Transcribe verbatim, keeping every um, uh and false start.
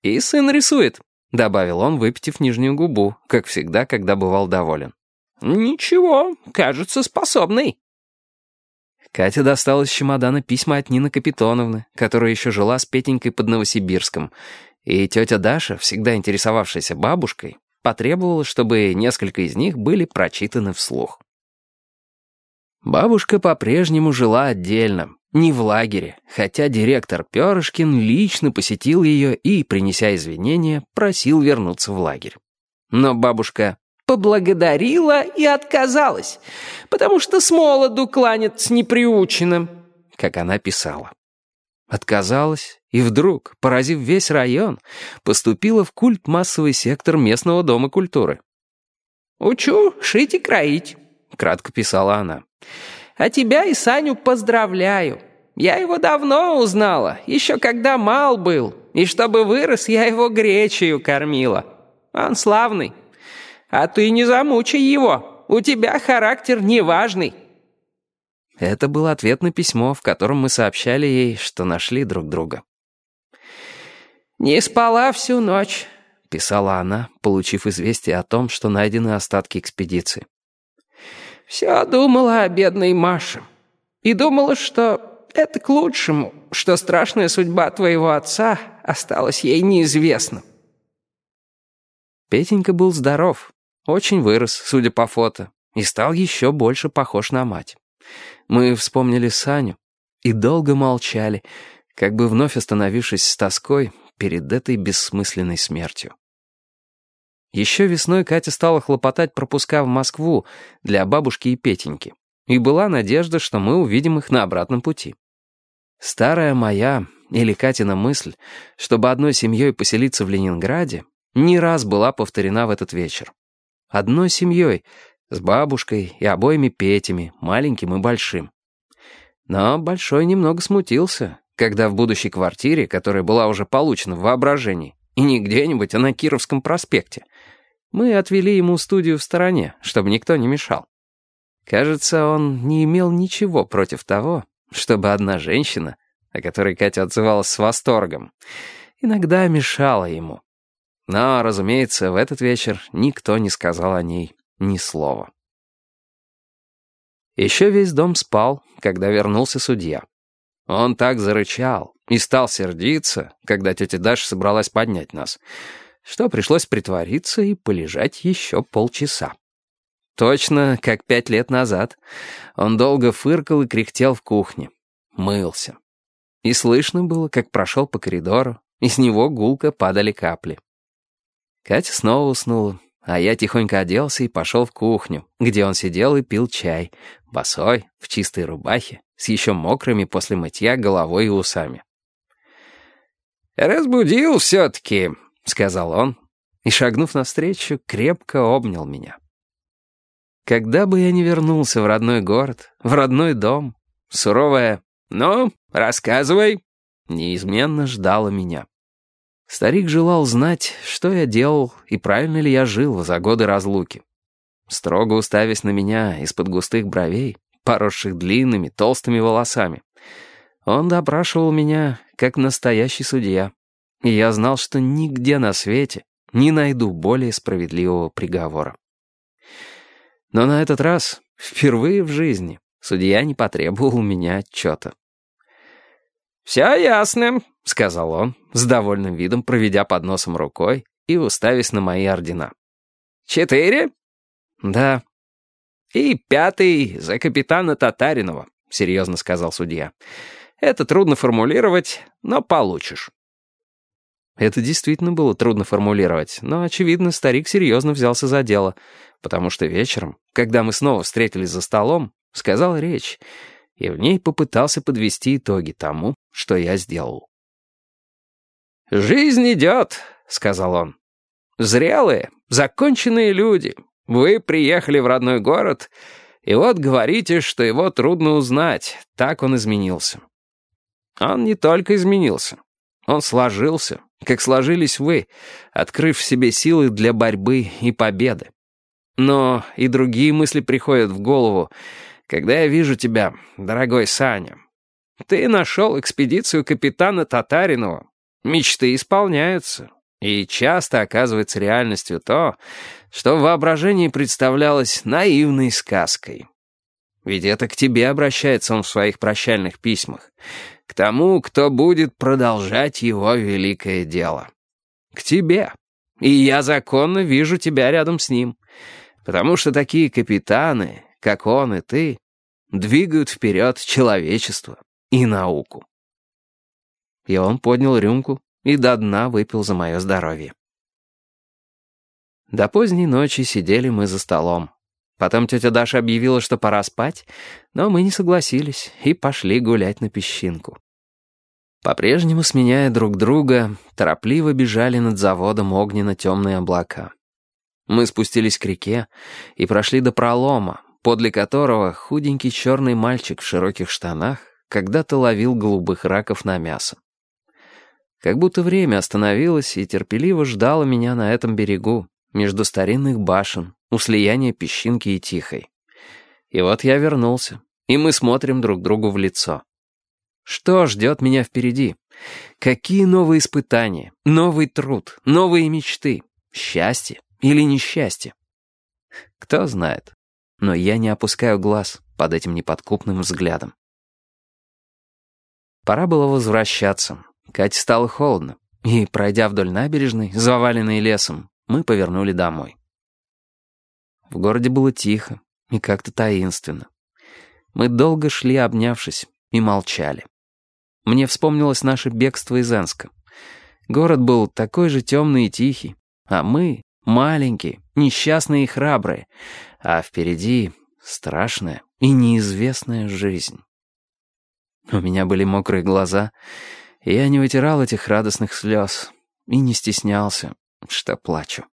«И сын рисует», — добавил он, выпитив нижнюю губу, как всегда, когда бывал доволен. «Ничего, кажется, способный». Катя достала из чемодана письма от Нины Капитоновны, которая еще жила с Петенькой под Новосибирском, и тетя Даша, всегда интересовавшаяся бабушкой, потребовала, чтобы несколько из них были прочитаны вслух. Бабушка по-прежнему жила отдельно, не в лагере, хотя директор Перышкин лично посетил ее и, принеся извинения, просил вернуться в лагерь. Но бабушка поблагодарила и отказалась, потому что с молоду кланяться не приучена, как она писала. Отказалась и вдруг, поразив весь район, поступила в культ-массовый сектор местного дома культуры. «Учу шить и кроить», — кратко писала она. «А тебя и Саню поздравляю. Я его давно узнала, еще когда мал был, и чтобы вырос, я его гречею кормила. Он славный. А ты не замучай его, у тебя характер неважный». Это был ответ на письмо, в котором мы сообщали ей, что нашли друг друга. «Не спала всю ночь», — писала она, получив известие о том, что найдены остатки экспедиции. «Все думала о бедной Маше. И думала, что это к лучшему, что страшная судьба твоего отца осталась ей неизвестна». Петенька был здоров, очень вырос, судя по фото, и стал еще больше похож на мать. Мы вспомнили Саню и долго молчали, как бы вновь остановившись с тоской перед этой бессмысленной смертью. Еще весной Катя стала хлопотать пропуска в Москву для бабушки и Петеньки, и была надежда, что мы увидим их на обратном пути. Старая моя или Катина мысль, чтобы одной семьей поселиться в Ленинграде, не раз была повторена в этот вечер. Одной семьей, с бабушкой и обоими Петями, маленьким и большим. Но Большой немного смутился, когда в будущей квартире, которая была уже получена в воображении, и не где-нибудь, а на Кировском проспекте, мы отвели ему студию в стороне, чтобы никто не мешал. Кажется, он не имел ничего против того, чтобы одна женщина, о которой Катя отзывалась с восторгом, иногда мешала ему. Но, разумеется, в этот вечер никто не сказал о ней ни слова. Еще весь дом спал, когда вернулся судья. Он так зарычал и стал сердиться, когда тетя Даша собралась поднять нас, что пришлось притвориться и полежать еще полчаса. Точно, как пять лет назад. Он долго фыркал и кряхтел в кухне. Мылся. И слышно было, как прошел по коридору, и с него гулко падали капли. Катя снова уснула, а я тихонько оделся и пошел в кухню, где он сидел и пил чай, босой, в чистой рубахе, с еще мокрыми после мытья головой и усами. «Разбудил все-таки», — сказал он, и, шагнув навстречу, крепко обнял меня. Когда бы я ни вернулся в родной город, в родной дом, суровая «Ну, рассказывай», неизменно ждала меня. Старик желал знать, что я делал и правильно ли я жил за годы разлуки. Строго уставясь на меня из-под густых бровей, поросших длинными, толстыми волосами, он допрашивал меня, как настоящий судья, и я знал, что нигде на свете не найду более справедливого приговора. Но на этот раз, впервые в жизни, судья не потребовал у меня отчета. «Все ясно», — сказал он, с довольным видом проведя под носом рукой и уставясь на мои ордена. «Четыре?» «Да». «И пятый за капитана Татаринова», — серьезно сказал судья. «Это трудно формулировать, но получишь». Это действительно было трудно формулировать, но, очевидно, старик серьезно взялся за дело, потому что вечером, когда мы снова встретились за столом, сказал речь, и в ней попытался подвести итоги тому, что я сделал. «Жизнь идет», — сказал он. «Зрелые, законченные люди. Вы приехали в родной город, и вот говорите, что его трудно узнать, так он изменился. Он не только изменился, он сложился, как сложились вы, открыв в себе силы для борьбы и победы. Но и другие мысли приходят в голову, когда я вижу тебя, дорогой Саня. Ты нашел экспедицию капитана Татаринова, Мечты исполняются, и часто оказывается реальностью то, что в воображении представлялось наивной сказкой. Ведь это к тебе обращается он в своих прощальных письмах, к тому, кто будет продолжать его великое дело. К тебе. И я законно вижу тебя рядом с ним, потому что такие капитаны, как он и ты, двигают вперед человечество и науку. И он поднял рюмку и до дна выпил за мое здоровье. До поздней ночи сидели мы за столом. Потом тетя Даша объявила, что пора спать, но мы не согласились и пошли гулять на песчинку. По-прежнему, сменяя друг друга, торопливо бежали над заводом огненно-темные облака. Мы спустились к реке и прошли до пролома, подле которого худенький черный мальчик в широких штанах когда-то ловил голубых раков на мясо. Как будто время остановилось и терпеливо ждало меня на этом берегу, между старинных башен, у слияния песчинки и Тихой. И вот я вернулся, и мы смотрим друг другу в лицо. Что ждет меня впереди? Какие новые испытания, новый труд, новые мечты? Счастье или несчастье? Кто знает, но я не опускаю глаз под этим неподкупным взглядом. Пора было возвращаться. Кате стало холодно, и, пройдя вдоль набережной, заваленной лесом, мы повернули домой. В городе было тихо и как-то таинственно. Мы долго шли, обнявшись, и молчали. Мне вспомнилось наше бегство из Энска. Город был такой же темный и тихий, а мы маленькие, несчастные и храбрые, а впереди страшная и неизвестная жизнь. У меня были мокрые глаза, и я не вытирал этих радостных слез и не стеснялся, что плачу.